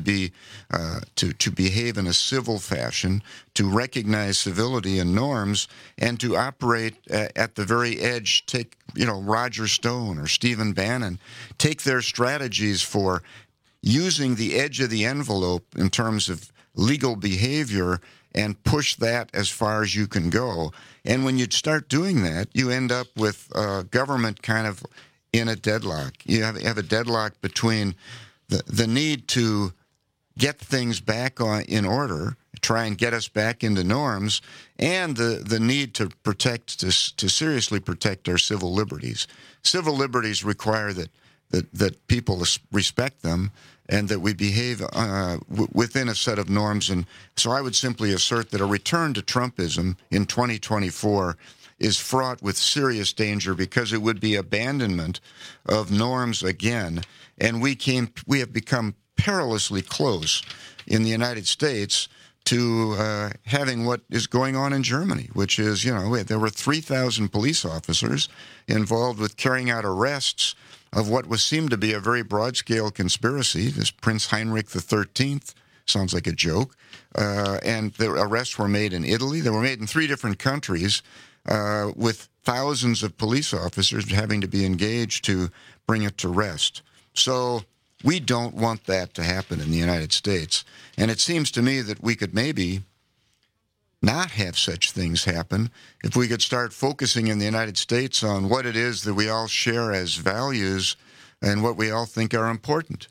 Speaker 17: behave in a civil fashion, to recognize civility and norms, and to operate at the very edge. Take Roger Stone or Stephen Bannon, take their strategies for using the edge of the envelope in terms of legal behavior and push that as far as you can go. And when you start doing that, you end up with government kind of in a deadlock. You have a deadlock between the need to get things back in order, try and get us back into norms, and the need to seriously protect our civil liberties. Civil liberties require that people respect them and that we behave within a set of norms. And so I would simply assert that a return to Trumpism in 2024 is fraught with serious danger because it would be abandonment of norms again. And we have become perilously close in the United States to having what is going on in Germany, which is, there were 3,000 police officers involved with carrying out arrests of what seemed to be a very broad-scale conspiracy. This Prince Heinrich XIII sounds like a joke. And the arrests were made in Italy. They were made in 3 different countries with thousands of police officers having to be engaged to bring it to rest. So we don't want that to happen in the United States. And it seems to me that we could maybe not have such things happen if we could start focusing in the United States on what it is that we all share as values and what we all think are important.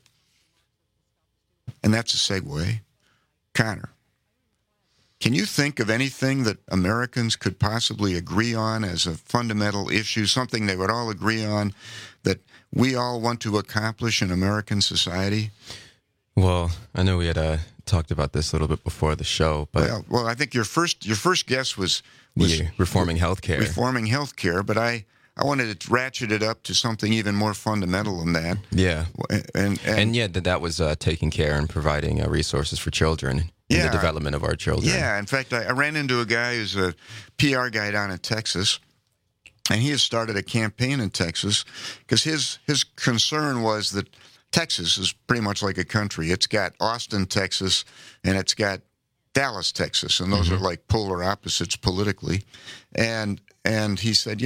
Speaker 17: And that's a segue. Connor, can you think of anything that Americans could possibly agree on as a fundamental issue, something they would all agree on that we all want to accomplish in American society?
Speaker 18: Well, I know we had talked about this a little bit before the show, but
Speaker 17: well, I think your first guess was
Speaker 18: reforming healthcare.
Speaker 17: Reforming healthcare, but I wanted to ratchet it up to something even more fundamental than that.
Speaker 18: Yeah, and yeah, that was taking care and providing resources for children in the development of our children.
Speaker 17: Yeah, in fact, I ran into a guy who's a PR guy down in Texas, and he has started a campaign in Texas because his concern was that Texas is pretty much like a country. It's got Austin, Texas, and it's got Dallas, Texas, and those are like polar opposites politically. And he said,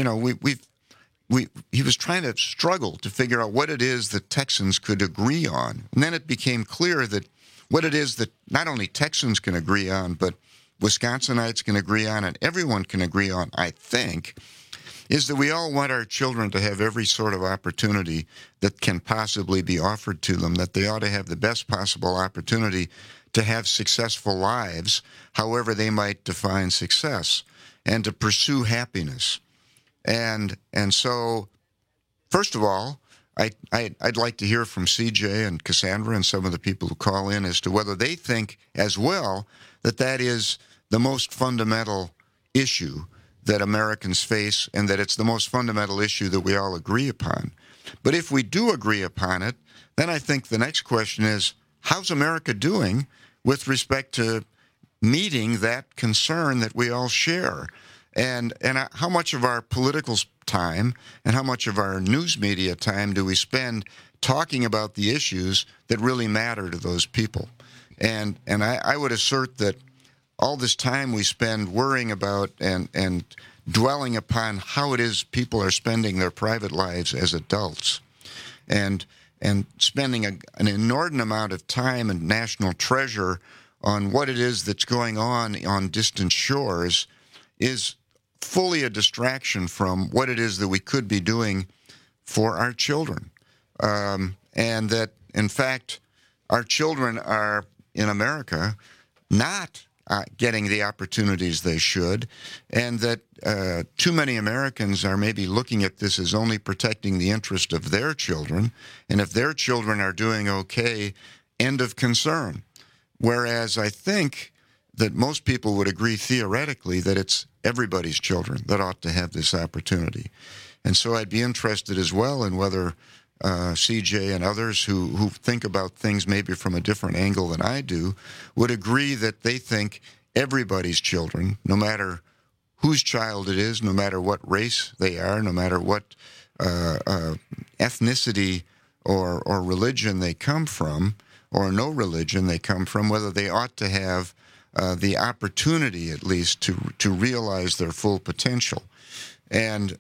Speaker 17: he was trying to struggle to figure out what it is that Texans could agree on. And then it became clear that what it is that not only Texans can agree on, but Wisconsinites can agree on, and everyone can agree on, I think, is that we all want our children to have every sort of opportunity that can possibly be offered to them, that they ought to have the best possible opportunity to have successful lives, however they might define success, and to pursue happiness. And so, first of all, I'd like to hear from CJ and Cassandra and some of the people who call in as to whether they think as well that is the most fundamental issue that Americans face, and that it's the most fundamental issue that we all agree upon. But if we do agree upon it, then I think the next question is, how's America doing with respect to meeting that concern that we all share? And how much of our political time and how much of our news media time do we spend talking about the issues that really matter to those people? And I would assert that all this time we spend worrying about and dwelling upon how it is people are spending their private lives as adults, and spending an inordinate amount of time and national treasure on what it is that's going on distant shores is fully a distraction from what it is that we could be doing for our children. And that, in fact, our children are, in America, not getting the opportunities they should, and that too many Americans are maybe looking at this as only protecting the interest of their children, and if their children are doing okay, end of concern. Whereas I think that most people would agree theoretically that it's everybody's children that ought to have this opportunity. And so I'd be interested as well in whether CJ and others who think about things maybe from a different angle than I do would agree that they think everybody's children, no matter whose child it is, no matter what race they are, no matter what ethnicity or religion they come from, or no religion they come from, whether they ought to have the opportunity, at least, to realize their full potential. And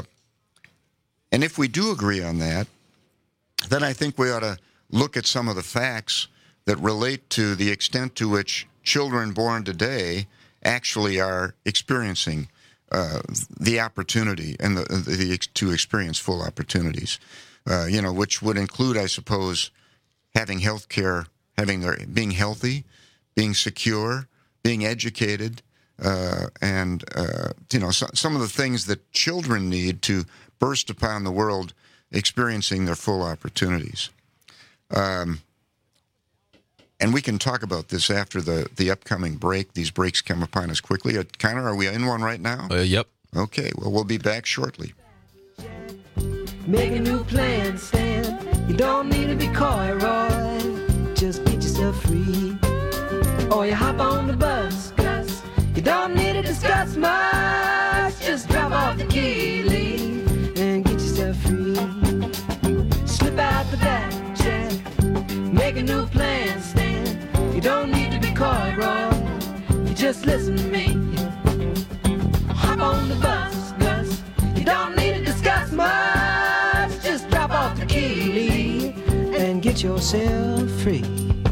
Speaker 17: if we do agree on that, then I think we ought to look at some of the facts that relate to the extent to which children born today actually are experiencing the opportunity and to experience full opportunities, which would include, I suppose, having health care, being healthy, being secure, being educated, and some of the things that children need to burst upon the world experiencing their full opportunities. And we can talk about this after the upcoming break. These breaks come upon us quickly. Connor, are we in one right now?
Speaker 18: Yep.
Speaker 17: Okay, well, we'll be back shortly.
Speaker 3: Make a new plan, Stan. You don't need to be coy, Roy. Just get yourself free. Or you hop on the bus, Gus. You don't need to discuss much. Just drop off the key, Lee, and get yourself free. Slip out the back, Jack. Make a new plan, Stan. You don't need to be coy, Roy. You just listen to me. Hop on the bus, Gus. You don't need to discuss much. Just drop off the key, Lee, and get yourself free.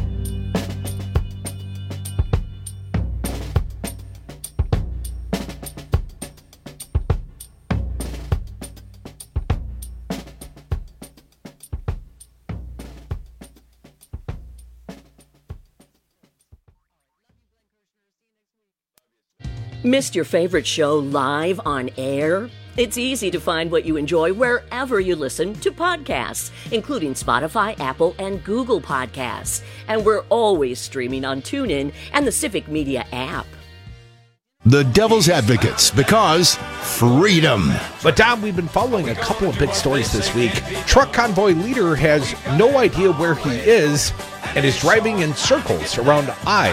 Speaker 14: Missed your favorite show live on air? It's easy to find what you enjoy wherever you listen to podcasts, including Spotify, Apple, and Google Podcasts. And we're always streaming on TuneIn and the Civic Media app.
Speaker 5: The Devil's Advocates, because freedom.
Speaker 15: But Dom, we've been following a couple of big stories this week. Truck convoy leader has no idea where he is and is driving in circles around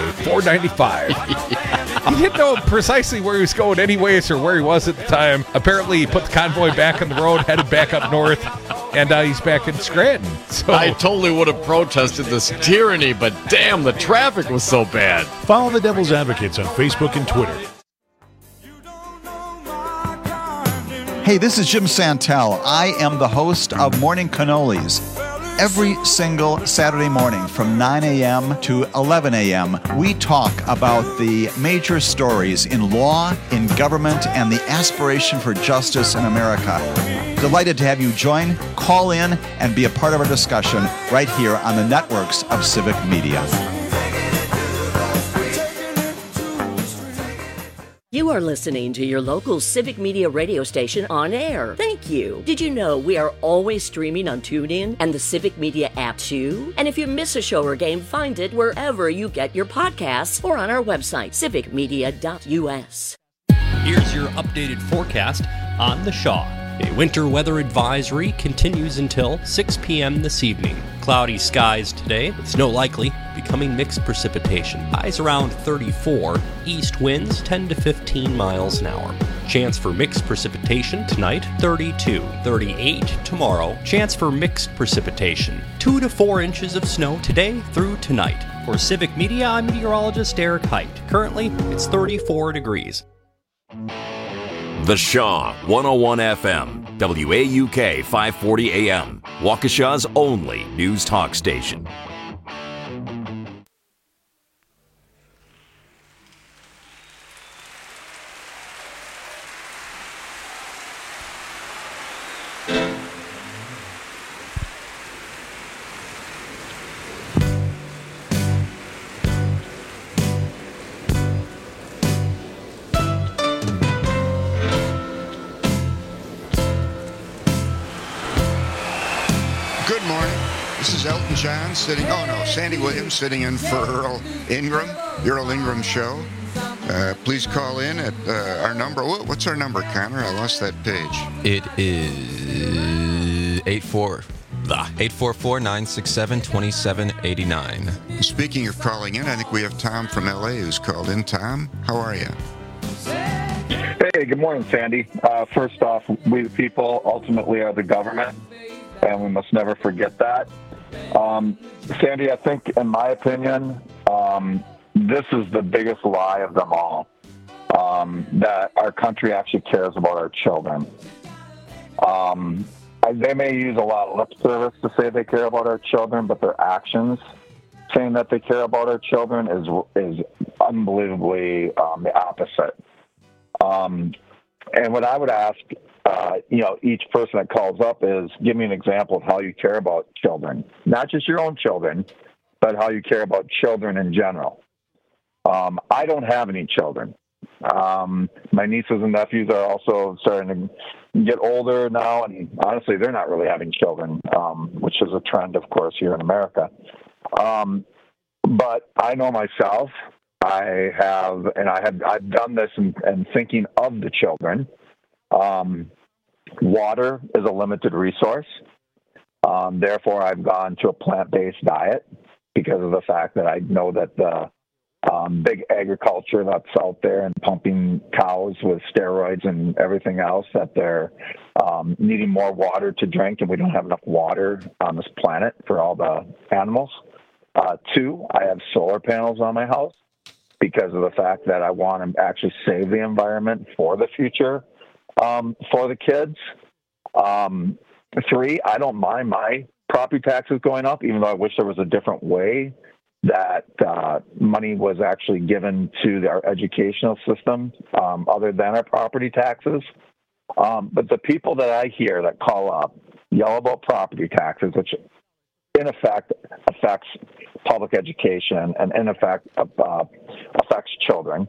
Speaker 15: I-495.
Speaker 11: He didn't know precisely where he was going anyways or where he was at the time. Apparently, he put the convoy back on the road, headed back up north, and he's back in Scranton. So
Speaker 6: I totally would have protested this tyranny, but damn, the traffic was so bad.
Speaker 5: Follow the Devil's Advocates on Facebook and Twitter.
Speaker 24: Hey, this is Jim Santel. I am the host of Morning Cannolis. Every single Saturday morning from 9 a.m. to 11 a.m., we talk about the major stories in law, in government, and the aspiration for justice in America. Delighted to have you join, call in, and be a part of our discussion right here on the networks of Civic Media.
Speaker 14: You are listening to your local Civic Media radio station on air. Thank you. Did you know we are always streaming on TuneIn and the Civic Media app too? And if you miss a show or game, find it wherever you get your podcasts or on our website, civicmedia.us.
Speaker 20: Here's your updated forecast on the Shaw. A winter weather advisory continues until 6 p.m. this evening. Cloudy skies today with snow likely, becoming mixed precipitation. Highs around 34, east winds 10 to 15 miles an hour. Chance for mixed precipitation tonight, 32. 38 tomorrow. Chance for mixed precipitation. 2 to 4 inches of snow today through tonight. For Civic Media, I'm meteorologist Eric Height. Currently, it's 34 degrees.
Speaker 1: The Shaw 101 FM, WAUK 540 AM, Waukesha's only news talk station.
Speaker 17: John Sandy Williams sitting in for Earl Ingram, the Earl Ingram Show. Please call in at our number. What's our number, Connor? I lost that page.
Speaker 18: It is 844-967-2789.
Speaker 17: Speaking of calling in, I think we have Tom from L.A. who's called in. Tom, how are you?
Speaker 9: Hey, good morning, Sandy. First off, we the people ultimately are the government, and we must never forget that. Sandy, I think, in my opinion, this is the biggest lie of them all, that our country actually cares about our children. They may use a lot of lip service to say they care about our children, but their actions saying that they care about our children is unbelievably the opposite. And what I would ask, each person that calls up is give me an example of how you care about children, not just your own children, but how you care about children in general. I don't have any children. My nieces and nephews are also starting to get older now, and honestly, they're not really having children, which is a trend, of course, here in America. But I know myself. I've done this in thinking of the children. Water is a limited resource. Therefore, I've gone to a plant-based diet because of the fact that I know that the big agriculture that's out there and pumping cows with steroids and everything else, that they're needing more water to drink, and we don't have enough water on this planet for all the animals. 2, I have solar panels on my house because of the fact that I want to actually save the environment for the future. For the kids. 3, I don't mind my property taxes going up, even though I wish there was a different way that money was actually given to our educational system other than our property taxes. But the people that I hear that call up yell about property taxes, which in effect affects public education and in effect affects children.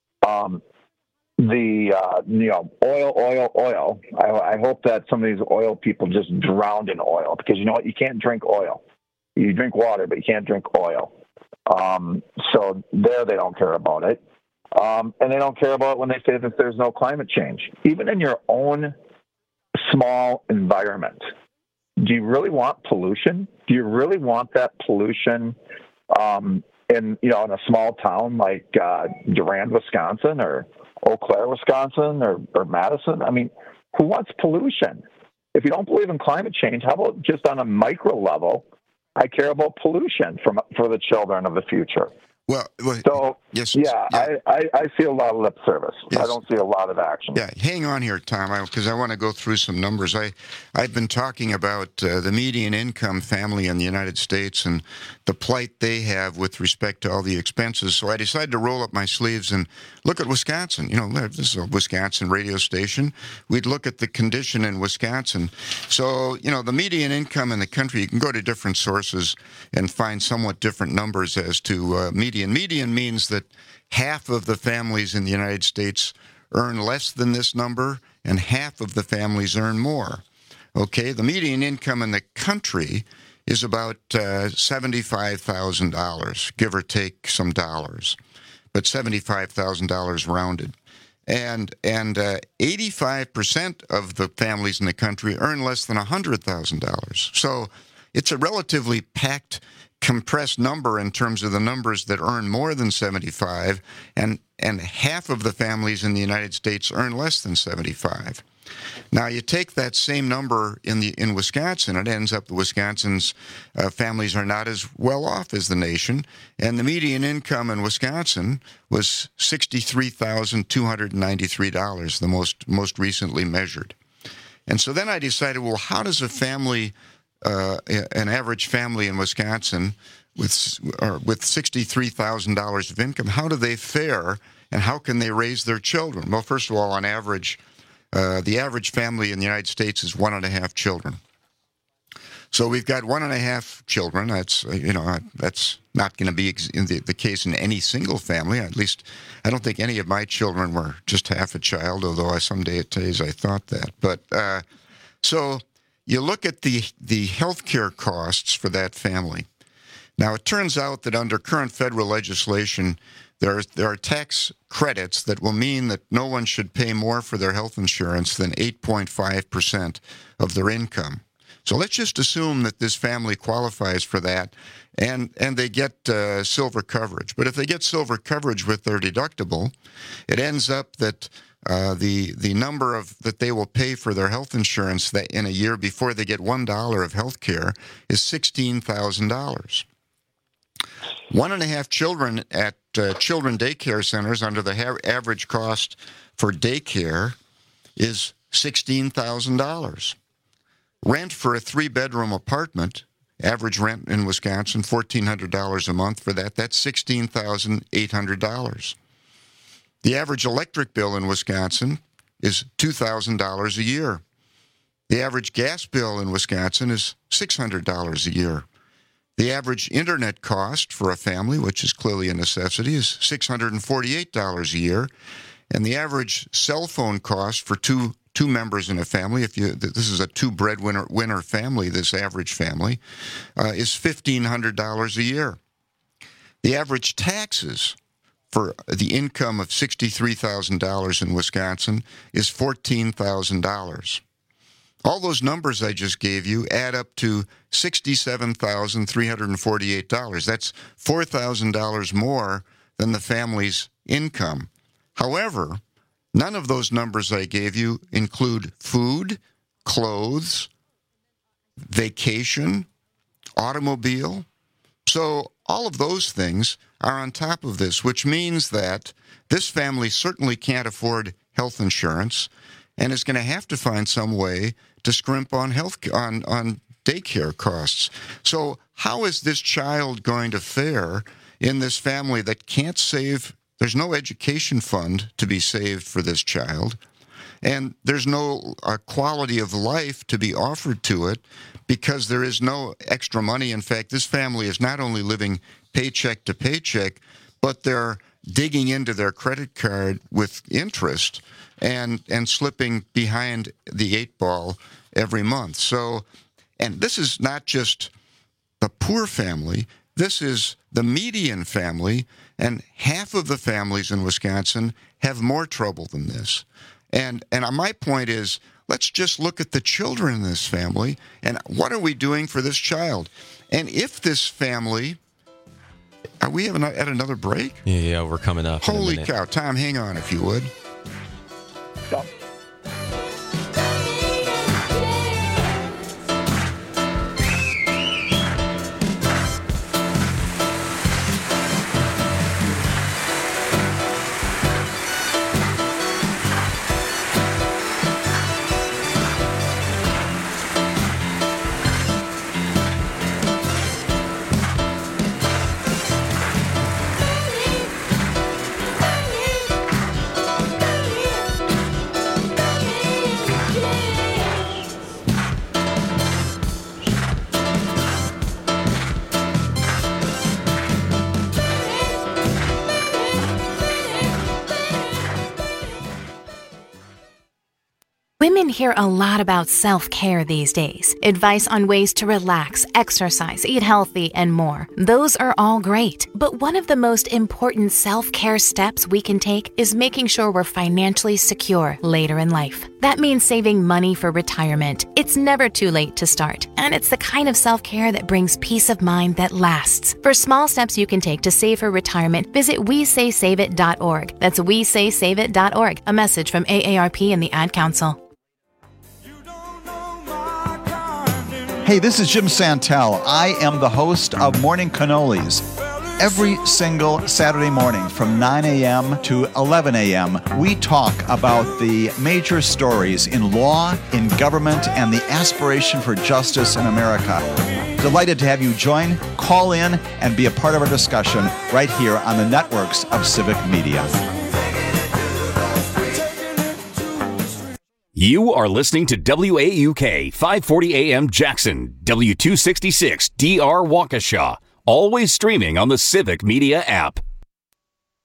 Speaker 9: Oil. I hope that some of these oil people just drowned in oil, because you know what? You can't drink oil. You drink water, but you can't drink oil. So they don't care about it. And they don't care about it when they say that there's no climate change. Even in your own small environment, do you really want pollution? Do you really want that pollution in a small town like Durand, Wisconsin, or Eau Claire, Wisconsin, or Madison? I mean, who wants pollution? If you don't believe in climate change, how about just on a micro level, I care about pollution for the children of the future.
Speaker 17: Well, yes.
Speaker 9: I see a lot of lip service.
Speaker 17: Yes.
Speaker 9: I don't see a lot of action.
Speaker 17: Yeah, hang on here, Tom, because I want to go through some numbers. I've been talking about the median income family in the United States and the plight they have with respect to all the expenses. So I decided to roll up my sleeves and look at Wisconsin. This is a Wisconsin radio station. We'd look at the condition in Wisconsin. So, the median income in the country, you can go to different sources and find somewhat different numbers as to median. Median means that half of the families in the United States earn less than this number, and half of the families earn more. Okay, the median income in the country is about $75,000, give or take some dollars, but $75,000 rounded. And 85% of the families in the country earn less than $100,000. So it's a relatively packed, compressed number in terms of the numbers that earn more than 75, and half of the families in the United States earn less than 75. Now, you take that same number in Wisconsin, it ends up that Wisconsin's families are not as well off as the nation, and the median income in Wisconsin was $63,293, the most recently measured. And so then I decided, well, how does a family, an average family in Wisconsin with $63,000 of income, how do they fare, and how can they raise their children? Well, first of all, on average, the average family in the United States is 1.5 children. So we've got 1.5 children. That's that's not going to be the case in any single family. At least, I don't think any of my children were just half a child. Although some days I thought that. But so you look at the healthcare costs for that family. Now it turns out that under current federal legislation, there are tax credits that will mean that no one should pay more for their health insurance than 8.5% of their income. So let's just assume that this family qualifies for that, and they get silver coverage. But if they get silver coverage with their deductible, it ends up that the number that they will pay for their health insurance that in a year before they get $1 of health care is $16,000. 1.5 children at children daycare centers under the average cost for daycare is $16,000. Rent for a 3-bedroom apartment, average rent in Wisconsin, $1,400 a month for that. That's $16,800. The average electric bill in Wisconsin is $2,000 a year. The average gas bill in Wisconsin is $600 a year. The average internet cost for a family, which is clearly a necessity, is $648 a year. And the average cell phone cost for two members in a family, this is a 2-breadwinner family, this average family, is $1,500 a year. The average taxes for the income of $63,000 in Wisconsin is $14,000. All those numbers I just gave you add up to $67,348. That's $4,000 more than the family's income. However, none of those numbers I gave you include food, clothes, vacation, automobile. So all of those things are on top of this, which means that this family certainly can't afford health insurance and is going to have to find some way to scrimp on on daycare costs. So how is this child going to fare in this family that can't save? There's no education fund to be saved for this child, and there's no quality of life to be offered to it because there is no extra money. In fact, this family is not only living paycheck to paycheck, but they're digging into their credit card with interest and slipping behind the 8 ball every month. So, and this is not just the poor family, this is the median family, and half of the families in Wisconsin have more trouble than this. And my point is, let's just look at the children in this family, and what are we doing for this child? And if this family, are we at another break?
Speaker 18: Yeah, we're coming up.
Speaker 17: Holy cow. Tom, hang on if you would.
Speaker 9: Stop.
Speaker 10: Women hear a lot about self-care these days. Advice on ways to relax, exercise, eat healthy, and more. Those are all great. But one of the most important self-care steps we can take is making sure we're financially secure later in life. That means saving money for retirement. It's never too late to start, and it's the kind of self-care that brings peace of mind that lasts. For small steps you can take to save for retirement, visit WeSaySaveIt.org. That's WeSaySaveIt.org. A message from AARP and the Ad Council.
Speaker 24: Hey, this is Jim Santel. I am the host of Morning Cannolis. Every single Saturday morning from 9 a.m. to 11 a.m., we talk about the major stories in law, in government, and the aspiration for justice in America. Delighted to have you join, call in, and be a part of our discussion right here on the networks of Civic Media.
Speaker 1: You are listening to WAUK 540 AM Jackson, W266 DR Waukesha, always streaming on the Civic Media app.